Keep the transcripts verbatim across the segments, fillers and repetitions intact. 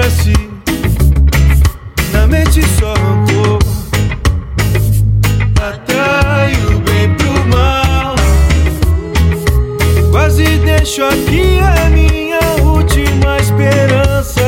pra si, na mente só rancor. Atrai o bem pro mal, quase deixo aqui a minha última esperança.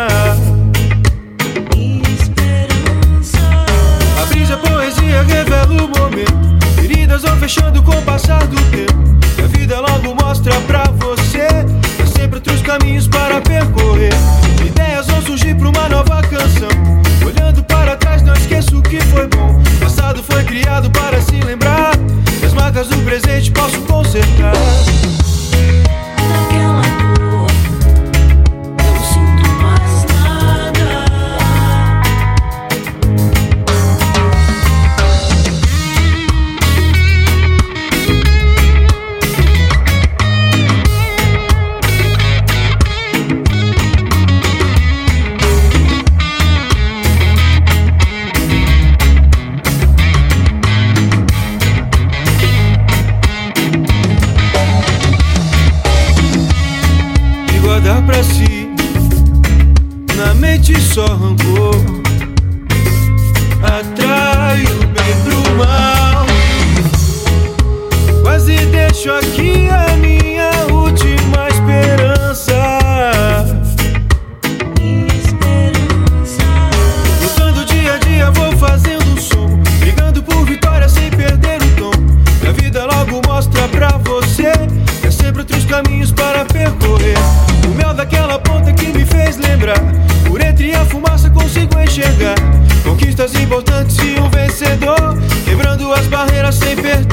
Esperança. A brisa, a poesia revela o momento. Feridas vão fechando com o passar do tempo. E a vida logo mostra pra você. Há sempre outros caminhos para percorrer. Ideias vão surgir pra uma nova canção. Olhando para trás não esqueço o que foi bom. O passado foi criado para se lembrar. E as marcas do presente posso consertar. Naquela dor não sinto mais nada. Guardar pra si, na mente só rancor. Atrai o bem pro mal, quase deixo aqui a minha última esperança. Esperança. Lutando dia a dia vou fazendo um som, brigando por vitória sem perder o tom. A vida logo mostra pra você que há sempre outros caminhos para percorrer. O mel daquela ponta que me fez lembrar. Por entre a fumaça consigo enxergar conquistas importantes e um vencedor, quebrando as barreiras sem perder.